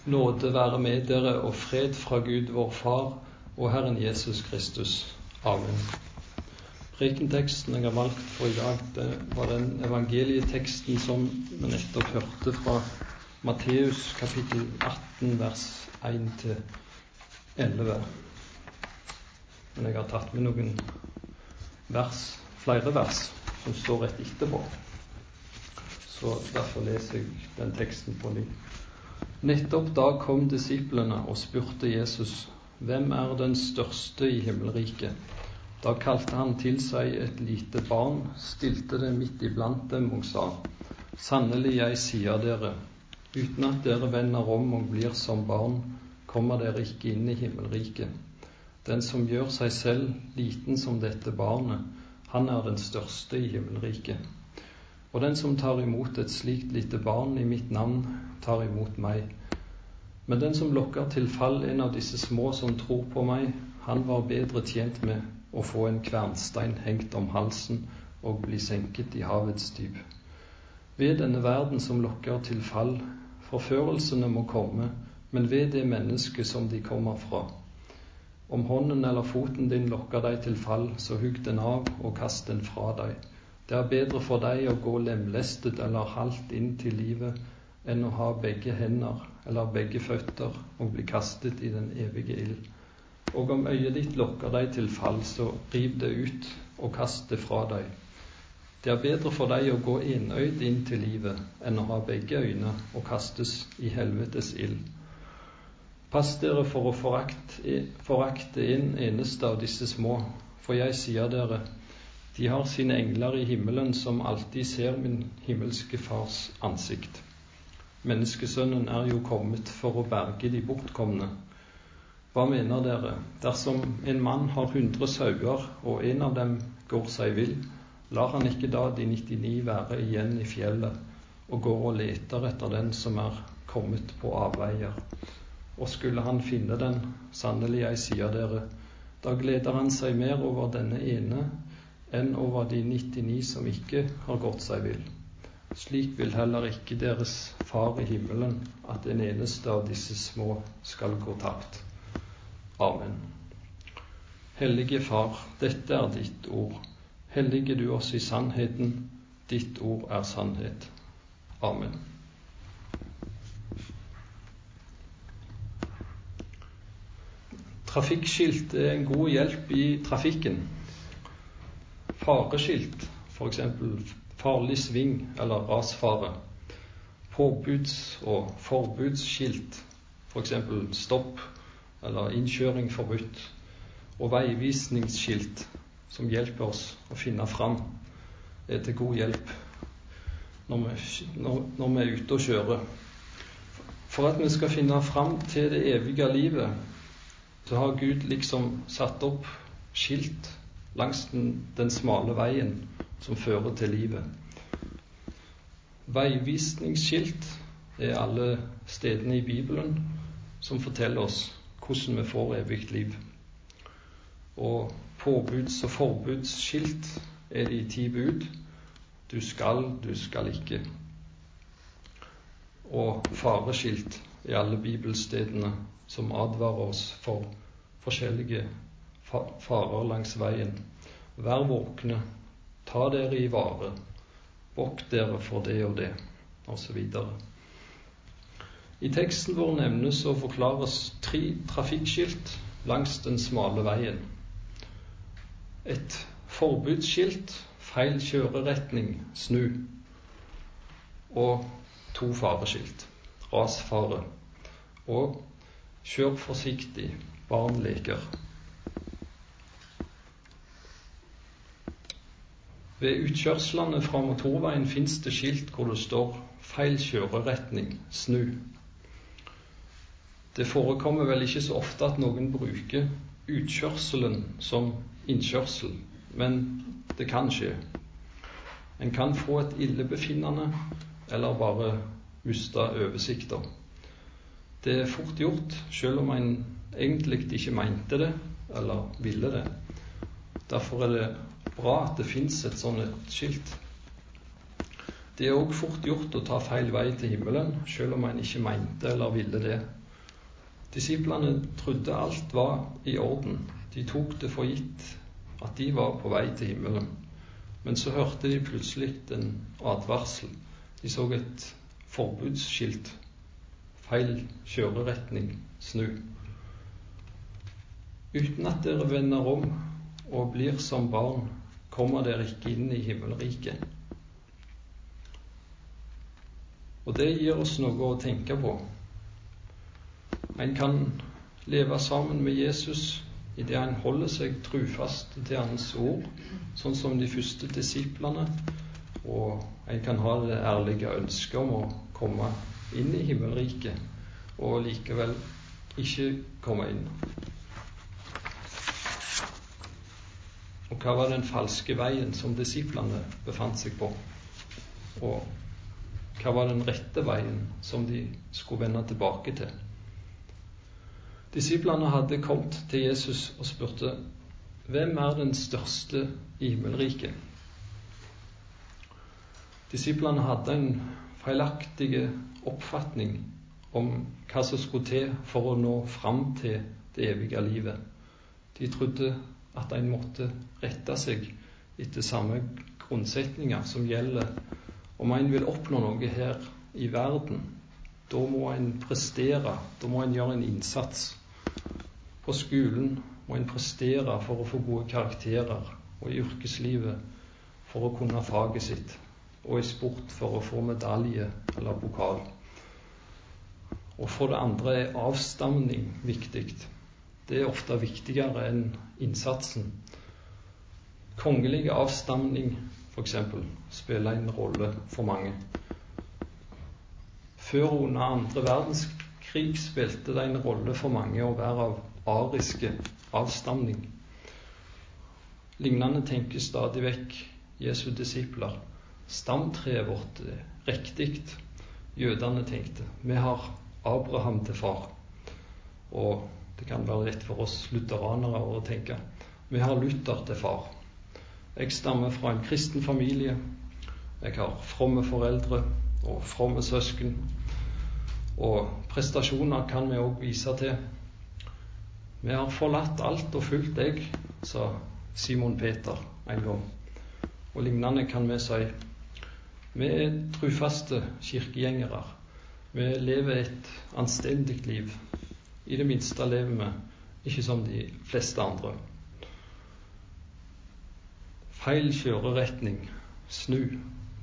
Nåde være med dere og fred fra Gud vår Far og Herren Jesus Kristus. Amen. Prekenteksten jeg har valgt for i dag, det var den evangelieteksten som vi nettopp hørte fra Matteus kapittel 18 vers 1-11. Men jeg har tatt med noen flere vers som står rett etterpå. Så derfor leser jeg den teksten på ny. Nettopp da kom disiplene og spurte Jesus, hvem er den største i himmelriket? Da kalte han til seg et lite barn, stilte det midt iblant dem og sa, sannelig jeg sier dere, uten at dere vender om og blir som barn, kommer dere ikke inn i himmelriket. Den som gjør seg selv liten som dette barnet, han er den største i himmelriket. Og den som tar imot et slikt lite barn i mitt navn, tar imot meg. Men den som lokker til fall en av disse små som tror på meg, han var bedre tjent med å få en kvernstein hengt om halsen og bli senket i havets dyp. Ved denne verden som lokker til fall, forførelsene må komme, men ved det mennesket som de kommer fra. Om hånden eller foten din lokker deg til fall, så hugg den av og kast den fra deg. Det er bedre for deg å gå lemlestet eller halvt inn til livet, enn å ha begge hender eller begge føtter og bli kastet i den evige ild. Og om øyet ditt lokker deg til fall, så riv det ut og kast det fra deg. Det er bedre for deg å gå enøyd inn til livet, enn å ha begge øyne og kastes i helvetes ild. Pass dere for å forakte en eneste av disse små, for jeg sier dere, de har sine engler i himmelen som alltid ser min himmelske fars ansikt. Menneskesønnen er jo kommet for å berge de bortkomne. Hva mener dere? Dersom en mann har 100 sauer, og en av dem går seg vill, lar han ikke da de 99 være igjen i fjellet, og går og leter etter den som er kommet på avveier. Og skulle han finne den, sannelig jeg sier dere, da gleder han seg mer over denne ene, enn over de 99 som ikke har gått seg vill. Slik vil heller ikke deres far i himmelen at en eneste av disse små skal gå tapt. Amen. Hellige Far, dette er ditt ord. Hellige du oss i sannheten. Ditt ord er sannhet. Amen. Trafikkskilt er en god hjelp i trafikken. Fareskilt, for eksempel farlig sving eller rasfare. Påbuds- og forbudsskilt, for eksempel stopp eller innkjøring forbudt. Og veivisningsskilt som hjelper oss å finne fram, er til god hjelp når vi er ute og kjører. For at vi skal finne fram til det evige livet, så har Gud liksom satt opp skilt langs den smale veien som fører til livet. Veivisningsskilt er alle stedene i Bibelen som forteller oss hvordan vi får evigt liv. Og påbuds- og forbudsskilt er de 10 bud. Du skal ikke. Og fareskilt er alle bibelstedene som advarer oss for forskjellige farer langs veien. Vær våkne, ta dere i vare, vokt dere for det og det, og så videre. I teksten vår nevnes og forklares 3 trafikkskilt langs den smale veien. Et forbudsskilt, feil kjøreretning, snu. Og 2 fareskilt, rasfare. Og kjør forsiktig, barn leker. Ved utkjørslene fra motorveien finnes det skilt hvor det står feil kjøreretning, snu. Det forekommer vel ikke så ofte at noen bruker utkjørselen som innkjørsel, men det kan skje. En kan få et illebefinnende eller bare miste oversikter. Det er fort gjort, selv om en egentlig ikke mente det eller ville det. Derfor er det bra at det finnes et sånt skilt. Det er også fort gjort å ta feil vei til himmelen, selv om en ikke mente eller ville det. Disiplene trodde alt var i orden. De tok det for gitt at de var på vei til himmelen. Men så hørte de plutselig en advarsel. De så et forbudsskilt. Feil kjøreretning, snu. Uten at dere vender om og blir som barn, kommer dere ikke inn i himmelriket. Og det gir oss noe å tenke på. En kan leve sammen med Jesus i det han holder seg trufast til hans ord, sånn som de første disiplene, og en kan ha det ærlige ønsket om å komme inn i himmelriket, og likevel ikke komme inn. Og hva var den falske veien som disiplene befant seg på? Og hva var den rette veien som de skulle vende tilbake til? Disiplene hadde kommet til Jesus og spurte: hvem er den største i himmelriket? Disiplene hadde en feilaktig oppfatning om hva som skulle til for å nå fram til det evige livet. De trodde at en måtte rette seg etter samme grunnsetninger som gjelder om en vil oppnå noe her i verden. Da må en prestere, da må en gjøre en innsats. På skolen må en prestere for å få gode karakterer, og i yrkeslivet for å kunne faget sitt, og i sport for å få medalje eller pokal. Og for det andre er avstamning viktig. Det er ofte viktigere enn innsatsen. Kongelig avstamning, for eksempel, spiller en rolle for mange. Før og under andre verdenskrig spilte det en rolle for mange å være av ariske avstamning. Lignende tenker stadig vekk Jesu disipler. Stamtreet vårt er riktig. Jødene tenkte: vi har Abraham til far. Og det kan være lett for oss lutheranere å tenke: vi har Luther til far. Jeg stammer fra en kristen familie. Jeg har fromme foreldre og fromme søsken. Og prestasjoner kan vi også vise til. Vi har forlatt alt og fulgt deg, sa Simon Peter en gang. Og lignende kan vi si. Vi er trufaste kirkegjengere. Vi lever et anstendig liv. I det minste lever vi ikke som de fleste andre. Feil kjøreretning, snu.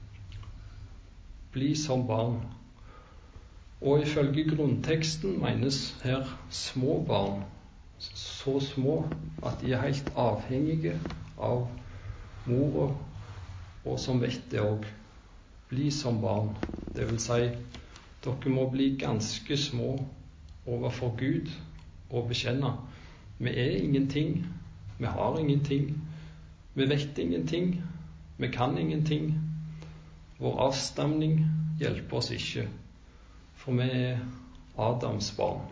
Bli som barn. Og ifølge grunnteksten menes her små barn, så små at de er helt avhengige av mora, og som vet det også. Bli som barn, det vil si, dere må bli ganske små overfor Gud og bekjenne: vi er ingenting, vi har ingenting, vi vet ingenting, vi kan ingenting. Vår avstamning hjelper oss ikke, for vi er Adams barn.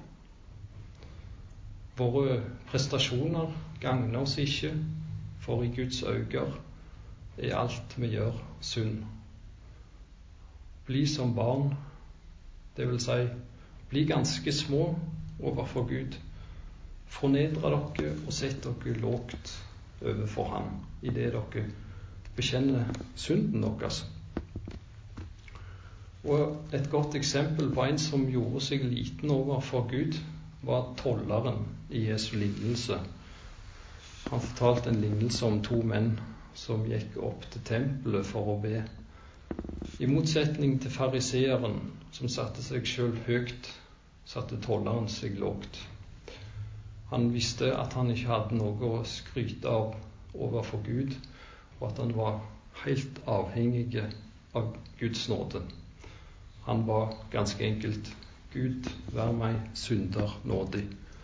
Våre prestasjoner gagner oss ikke, for i Guds øyne er alt vi gjør synd. Bli som barn, det vil si, bli ganske små overfor Gud. Fornedre dere og sett dere lågt overfor ham i det dere bekjenner synden deres. Og et godt eksempel på en som gjorde seg liten overfor Gud, var tolleren i Jesu lignelse. Han fortalte en lignelse om 2 menn som gikk opp til tempelet for å be. I motsetning til fariseeren, som satte seg selv høyt, satte tolleren seg lågt. Han visste at han ikke hadde noe å skryte av overfor Gud, og at han var helt avhengig av Guds nåde. Han ba ganske enkelt: Gud, vær meg synder nådig.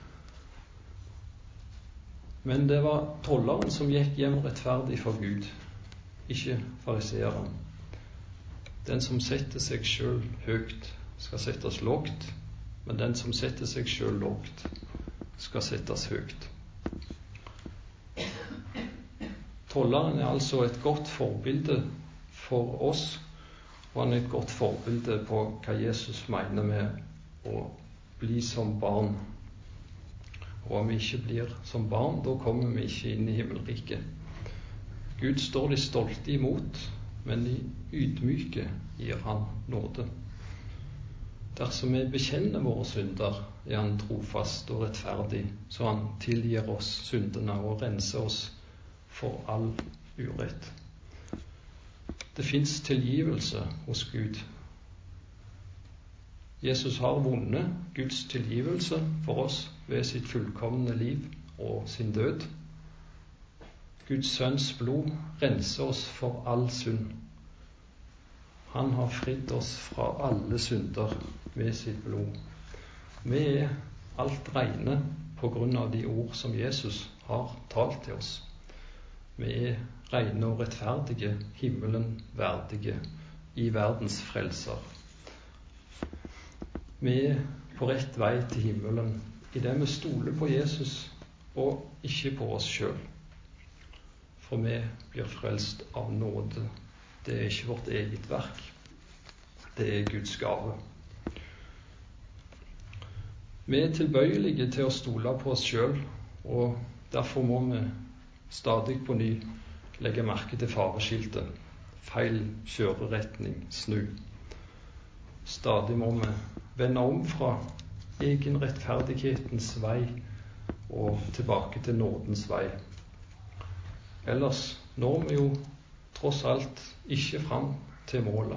Men det var tolleren som gikk hjem rettferdig for Gud, ikke fariseeren. Den som setter seg selv høyt, skal settes lågt, men den som setter seg selv lågt, skal settes høyt. Tolleren er altså et godt forbilde for oss Og han er et godt forbilde på hva Jesus mener med å bli som barn. Og om vi ikke blir som barn, da kommer vi ikke inn i himmelriket. Gud står de stolte imot, men de ydmyke gir han nåde. Dersom vi bekjenner våre synder, er han trofast og rettferdig, så han tilgir oss syndene og renser oss for all urett. Det finnes tilgivelse hos Gud. Jesus har vunnet Guds tilgivelse for oss ved sitt fullkomne liv og sin død. Guds sønns blod renser oss for all synd. Han har fridd oss fra alle synder med sitt blod. Vi er alt rene på grunn av de ord som Jesus har talt til oss. Vi er rene og rettferdige, himmelen verdige, i verdens frelser. Vi er på rett vei til himmelen i det vi stoler på Jesus og ikke på oss selv. For vi blir frelst av nåde. Det er ikke vårt eget verk. Det er Guds gave. Vi er tilbøyelige til å stole på oss selv, og derfor må vi stadig på ny legge merke til fareskiltet. Feil kjøreretning, snu. Stadig må vi vende om fra egen rettferdighetens vei og tilbake til nådens vei. Ellers når vi jo tross alt ikke fram til målet.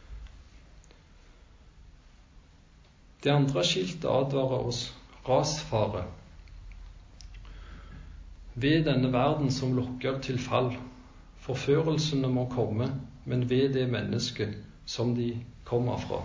Det andre skiltet advarer oss rasfare. Ved denne verden som lokker til fall. Forførelsene må komme, men ved det mennesket som de kommer fra.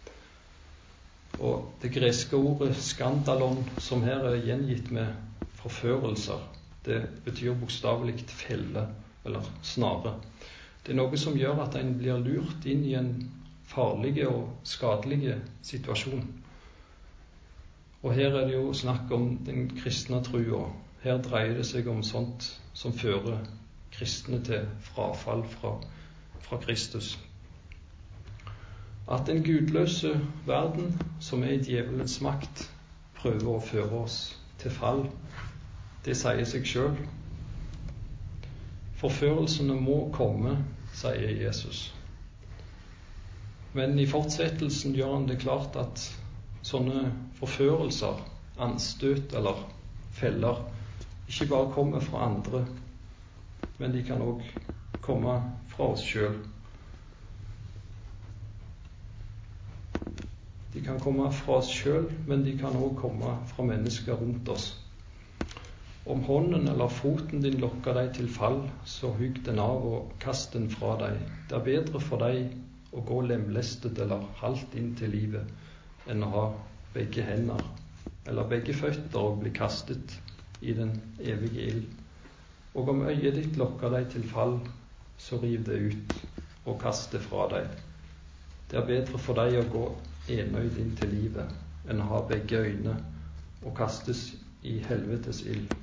Og det greske ordet skandalon, som her er gjengitt med forførelser, det betyr bokstavelig felle eller snare. Det er noe som gjør at en blir lurt inn i en farlig og skadelig situasjon. Og her er det jo snakk om den kristne trua. Her dreier det seg om sånt som fører kristne til frafall fra Kristus. At den gudløse verden, som er i djevelens makt, prøver å føre oss til fall, det sier seg selv. Forførelsene må komme, sier Jesus. Men i fortsettelsen gjør han det klart at sånne forførelser, anstøt eller feller, ikke bare kommer fra andre, men de kan også komme fra oss selv. De kan komme fra oss selv, men de kan også komme fra mennesker rundt oss. Om hånden eller foten din lokker deg til fall, så hugg den av og kast den fra deg. Det er bedre for deg å gå lemlestet eller halvt inn til livet enn å ha begge hender eller begge føtter og bli kastet i den evige ild. Og om øyet ditt lokker deg til fall, så riv det ut og kast det fra deg. Det er bedre for deg å gå enøyd inn til livet enn å ha begge øyne og kastes i helvetes ild.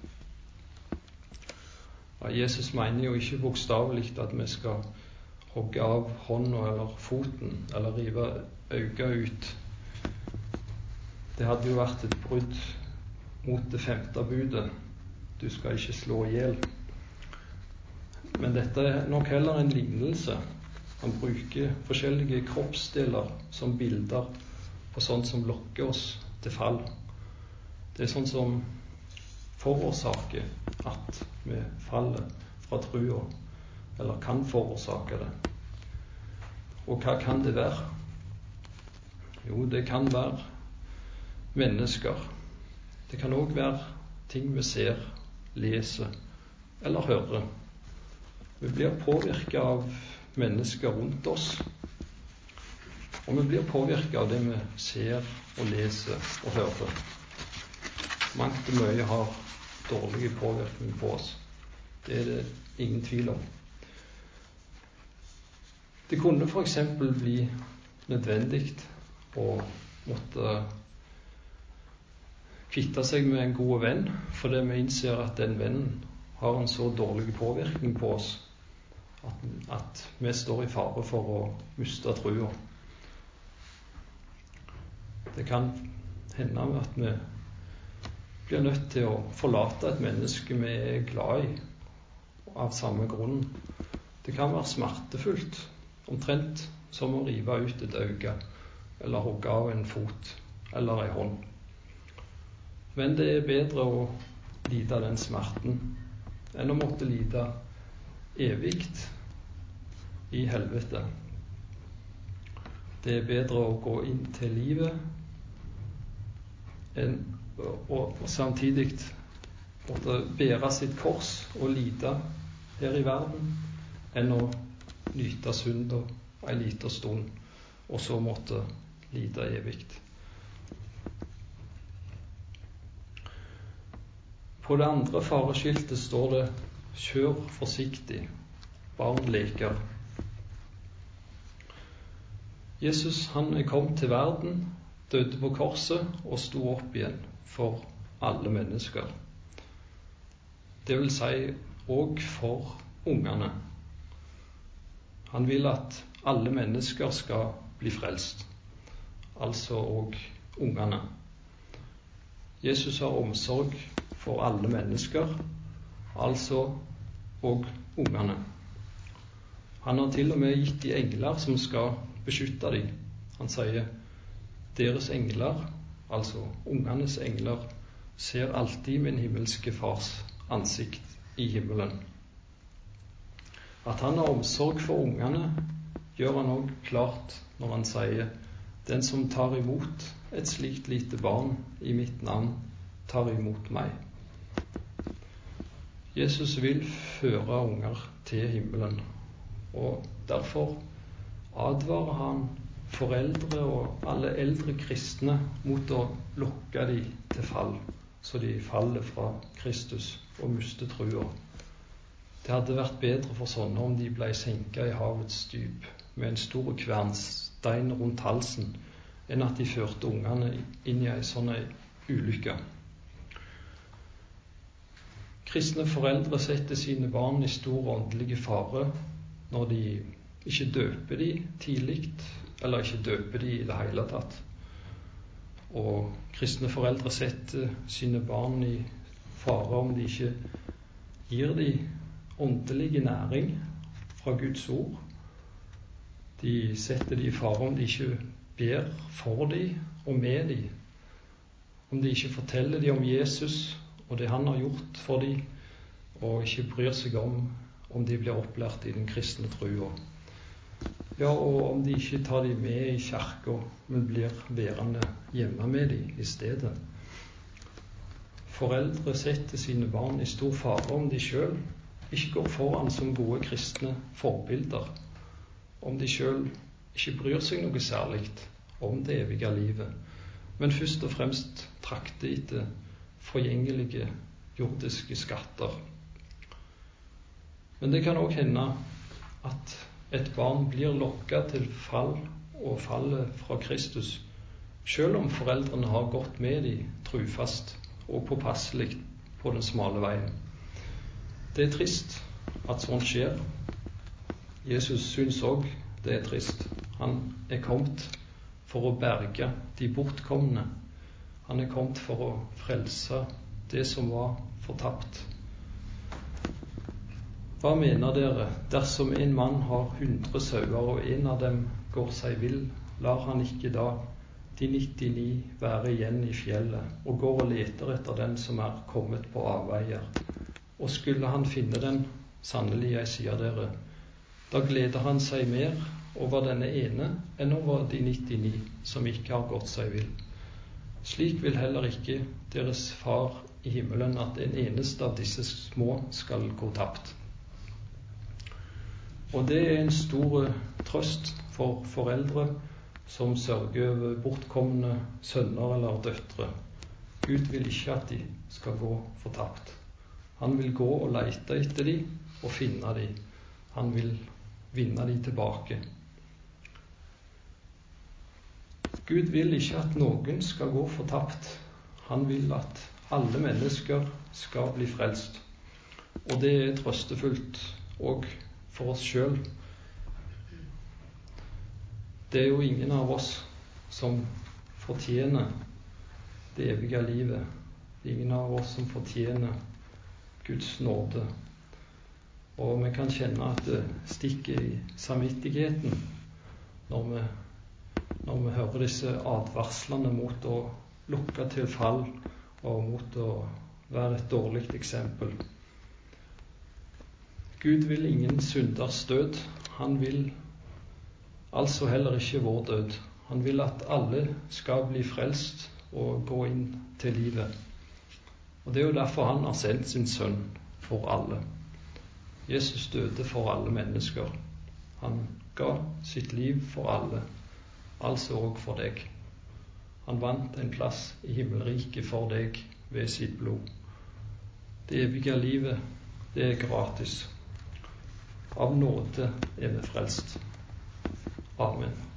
Ja, Jesus mener jo ikke bokstavelig at vi skal hogge av hånda eller foten eller rive øyet ut. Det hadde jo vært et brudd mot det 5. budet. Du skal ikke slå ihjel. Men dette er nok heller en lignelse. Han bruker forskjellige kroppsdeler som bilder på sånt som lokker oss til fall. Det er sånt som forårsaker at vi faller fra trua, eller kan forårsake det. Og hva kan det være? Jo, det kan være mennesker. Det kan også være ting vi ser, leser eller hører. Vi blir påvirket av mennesker rundt oss, og vi blir påvirket av det vi ser og leser og hører. Mangt og mye har dårlig påvirkning på oss. Det er det ingen tvil om. Det kunne for eksempel bli nødvendig å måtte kvitte seg med en god venn, fordi vi innser at den vennen har en så dårlig påvirkning på oss at vi står i fare for å miste trua. Det kan hende at vi blir nødt til å forlate et menneske vi er glad i, av samme grunn. Det kan være smertefullt, omtrent som å rive ut et øye, eller hogge av en fot, eller en hånd. Men det er bedre å lide den smerten, enn å måtte lide evigt i helvete. Det er bedre å gå inn til livet, og samtidig måtte bære sitt kors og lide her i verden, enn å nyte synd en liten stund, og så måtte lide evigt. På det andre fareskiltet står det: kjør forsiktig, barn leker. Jesus, han er kommet til verden, døde på korset og sto opp igjen for alle mennesker. Det vil si også for ungene. Han vil at alle mennesker skal bli frelst, altså også ungene. Jesus har omsorg for alle mennesker, altså også ungene. Han har til og med gitt de engler som skal beskytte dem. Han sier: deres engler, altså ungenes engler, ser alltid min himmelske fars ansikt i himmelen. At han har omsorg for ungene, gjør han også klart når han sier: den som tar imot et slikt lite barn i mitt navn, tar imot meg. Jesus vil føre unger til himmelen, og derfor advarer han foreldre og alle eldre kristne mot å lokke dem til fall, så de faller fra Kristus og mister trua. Det hadde vært bedre for sånne om de ble senket i havets dyp med en stor kvernstein rundt halsen, enn at de førte ungene inn i en sånn ulykke. Kristne foreldre setter sine barn i stor åndelig fare når de ikke døper de tidlig, eller ikke døper de i det hele tatt. Og kristne foreldre setter sine barn i fare om de ikke gir de åndelige næring fra Guds ord. De setter de i fare om de ikke ber for de og med de, om de ikke forteller de om Jesus og det han har gjort for de, og ikke bryr seg om de blir opplært i den kristne trua. Ja, og om de ikke tar de med i kirka, men blir værende hjemme med de i stedet. Foreldre setter sine barn i stor fare om de selv ikke går foran som gode kristne forbilder, om de selv ikke bryr seg noe særlig om det evige livet, men først og fremst trakter etter forgjengelige jordiske skatter. Men det kan også hende at et barn blir lokket til fall og faller fra Kristus, selv om foreldrene har gått med de trufast og påpasselig på den smale veien. Det er trist at sånt skjer. Jesus synes også det er trist. Han er kommet for å berge de bortkomne. Han er kommet for å frelse det som var fortapt. Hva mener dere? Dersom en mann har 100 sauer, og en av dem går seg vill, lar han ikke da de 99 være igjen i fjellet, og går og leter etter den som er kommet på avveier? Og skulle han finne den, sannelig jeg sier dere, da gleder han seg mer over denne ene enn over de 99 som ikke har gått seg vill. Slik vil heller ikke deres far i himmelen at en eneste av disse små skal gå tapt. Og det er en stor trøst for foreldre som sørger over bortkomne sønner eller døtre. Gud vil ikke at de skal gå fortapt. Han vil gå og lete etter dem og finne dem. Han vil vinne dem tilbake. Gud vil ikke at noen skal gå fortapt. Han vil at alle mennesker skal bli frelst. Og det er trøstefullt og for oss selv. Det er jo ingen av oss som fortjener det evige livet. Ingen av oss som fortjener Guds nåde. Og vi kan kjenne at det stikker i samvittigheten når vi hører disse advarslene mot å lukke til fall og mot å være et dårlig eksempel. Gud vil ingen synders død. Han vil altså heller ikke vår død. Han vil at alle skal bli frelst og gå inn til livet. Og det er jo derfor han har sendt sin sønn for alle. Jesus døde for alle mennesker. Han ga sitt liv for alle, altså også for deg. Han vant en plass i himmelriket for deg ved sitt blod. Det evige livet, det er gratis. Av nåde er vi frelst. Amen.